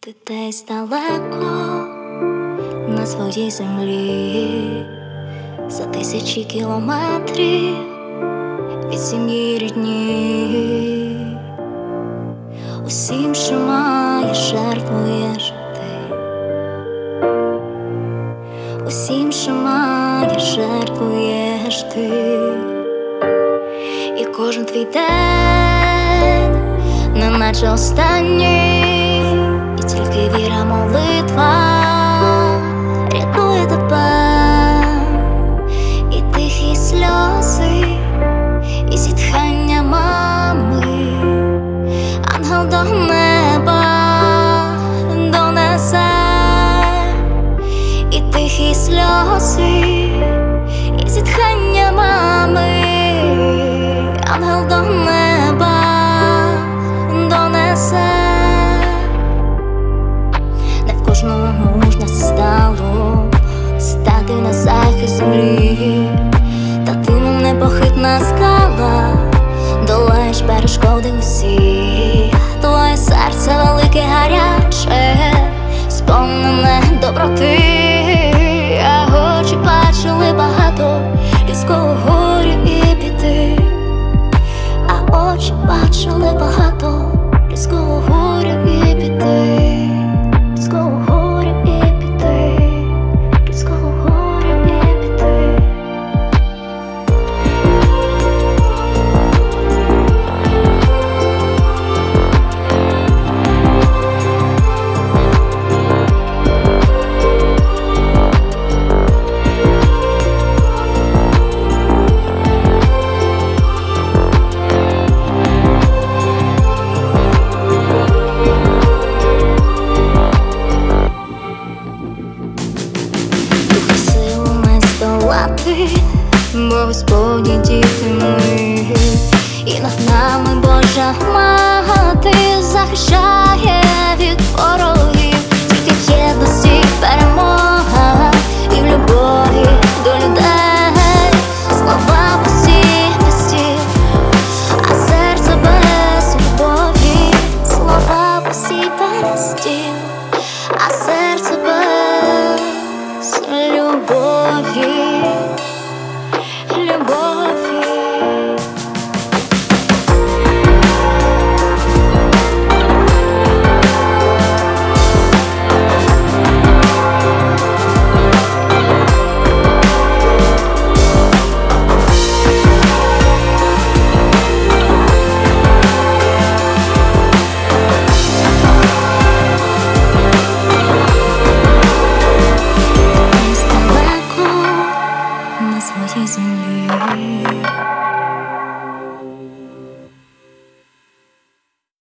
Ти десь далеко на своїй землі, за тисячі кілометрів від сім'ї рідні. Усім, що маєш, жертвуєш ти. Усім, що маєш, жертвуєш ти. І кожен твій день, неначе останній. І тільки віра, молитва рятує тебе. І тихі сльози, і зітхання мами ангел до неба донесе. І тихі сльози, і зітхання мами ангел до неба донесе. Кожному мужності стало стати на захист землі, та ти, мов непохитна скала, долаєш перешкоди усі. Твоє серце велике, гаряче, сповнене доброти. А очі бачили багато людського горя і біди. А очі бачили багато людського горя і біди. Бо Господні діти ми, і над нами Божа мати захищає від ворогів. Тільки в єдності перемога, і в любові до людей. Слова пусті без тіл, а серце без любові. Слова пусті без тіл, а серце без любові. На своїй землі